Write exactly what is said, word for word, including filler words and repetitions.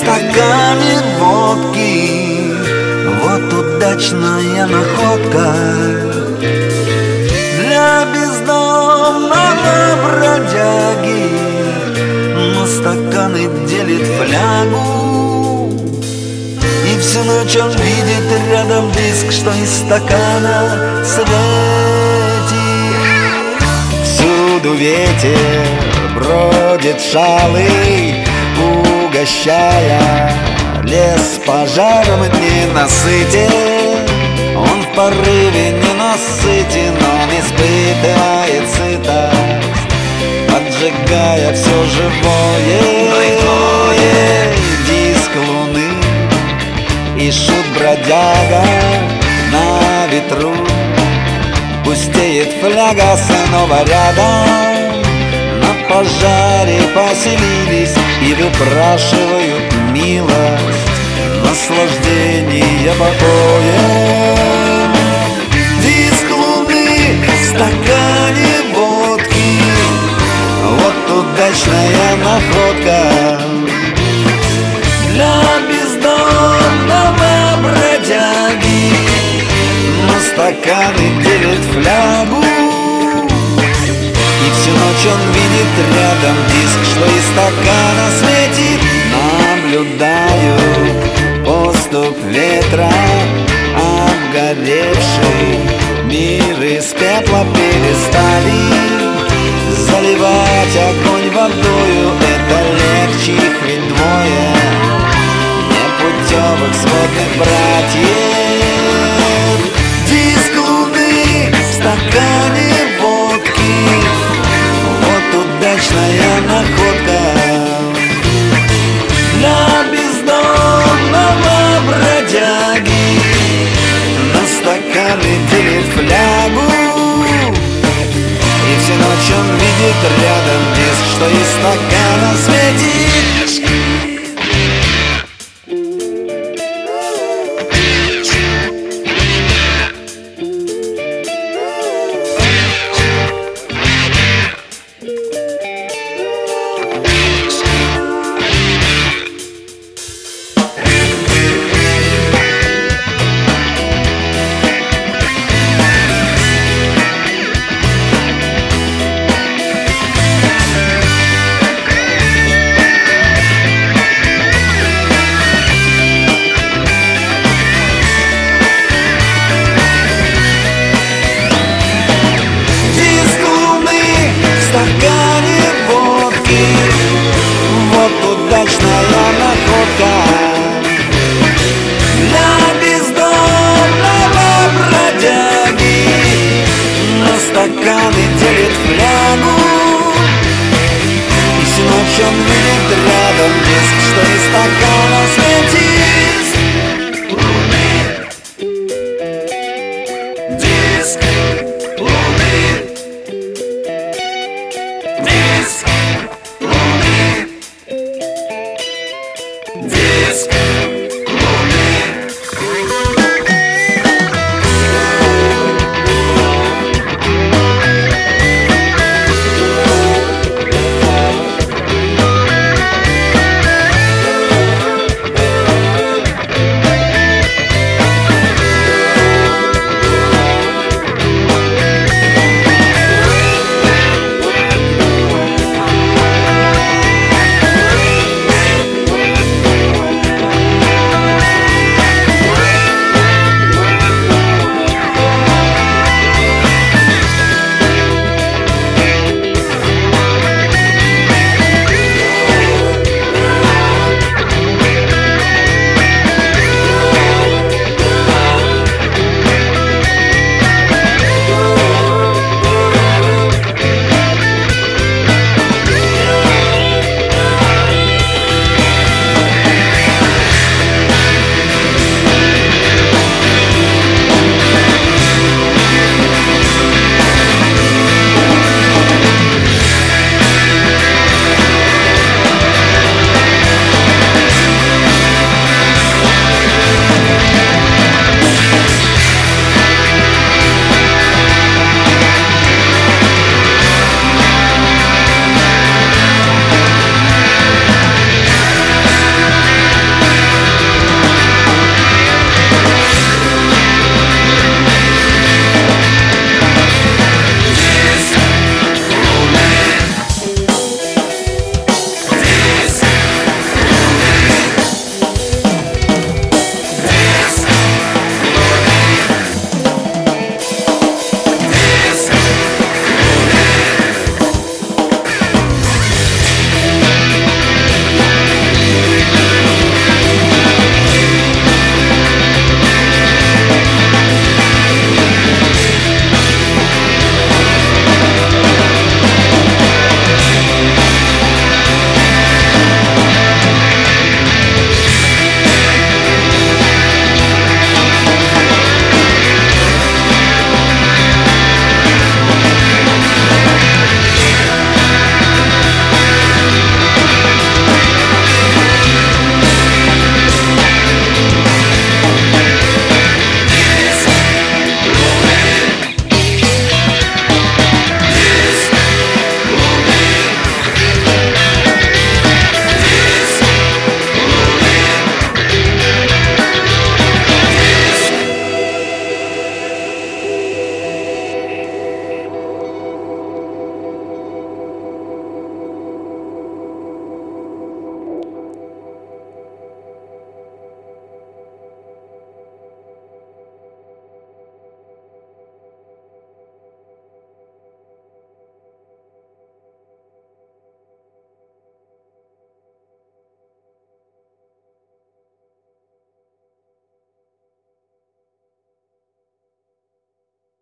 стакане водки. Вот удачная находка для бездомного бродяги. На стаканы делит флягу, и всю ночь он видит рядом диск, что из стакана светит. Всюду ветер бродит шалый, угощая лес пожаром не насытен. Он в порыве ненасытен, он испытывает сытость, поджигая все живое. Диск луны и шут бродяга на ветру. Пустеет фляга снова рядом. На пожаре поселились и выпрашивают милость, наслаждение покоем. Диск луны в стакане водки. Вот удачная находка для бездомного бродяги. На стаканы делит флягу, и всю ночь он видит рядом диск, что из стакана светит. Наблюдаю поступ ветра, обгоревший мир из пепла перестали заливать огонь водою. Это легче, их ведь двое непутевых сводных братьев. Диск луны в стакане водки. Вот удачная находка для бездомного бродяги. На стаканы делит флягу, и всю ночь он видит рядом диск, что из стакана светит. Удачная находка для бездомного бродяги. На стаканы делит флягу, и всю ночь он видит рядом диск, что из стакана